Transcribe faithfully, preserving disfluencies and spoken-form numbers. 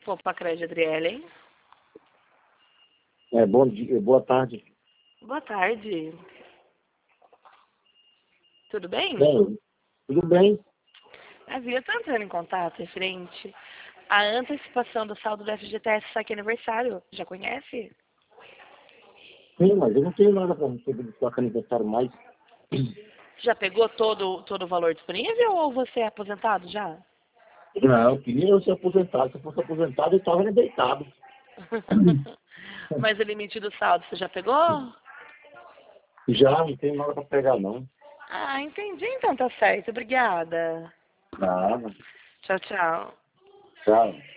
Poupa Crédito, Adriele, hein? É, bom dia, boa tarde. Boa tarde. Tudo bem? Bem, tudo bem? A Via está entrando em contato referente à antecipação do saldo do F G T S Saque Aniversário. Já conhece? Sim, mas eu não tenho nada para receber de placa aniversário mais. Já pegou todo, todo o valor disponível ou você é aposentado já? Não, eu queria eu ser aposentado. Se eu fosse aposentado, eu estava deitado. Mas o limite do saldo, você já pegou? Já não tenho nada para pegar, não. Ah, entendi. Então tá certo. Obrigada. Nada. Tchau, tchau. Tchau.